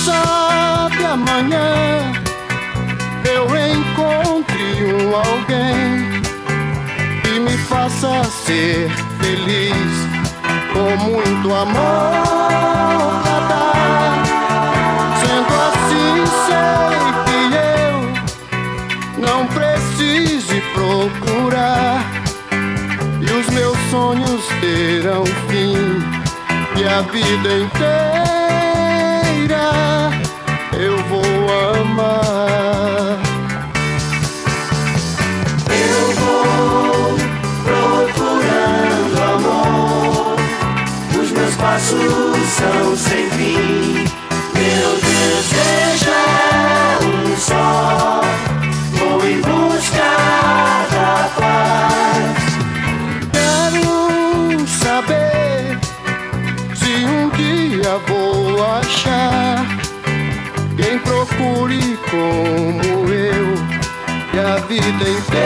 sabe amanhã eu encontre alguém que me faça ser feliz, com muito amor pra dar. Sendo assim, sei que eu não precise procurar, e os meus sonhos terão fim, e a vida inteira eu vou amar. Eu vou procurando amor, os meus passos são sem fim. Meu desejo é um só, vou em busca da paz. Quero saber se um dia vou achar quem procure como eu, e a vida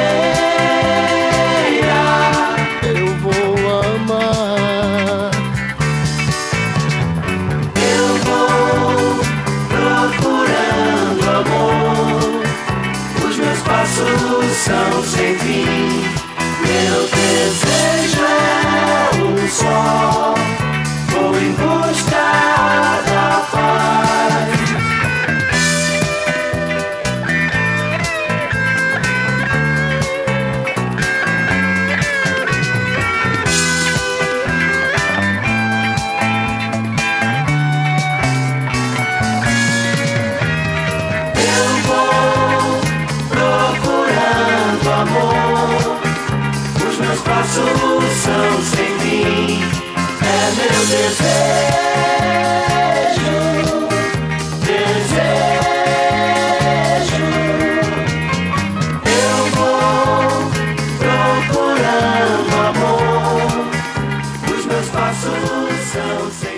inteira eu vou amar. Eu vou procurando amor, os meus passos são sem fim. Meu desejo é um só, vou em busca da paz. Eu vou procurando amor, os meus passos são sem fim. É meu desejo, desejo. Eu vou procurando amor, os meus passos são sem fim.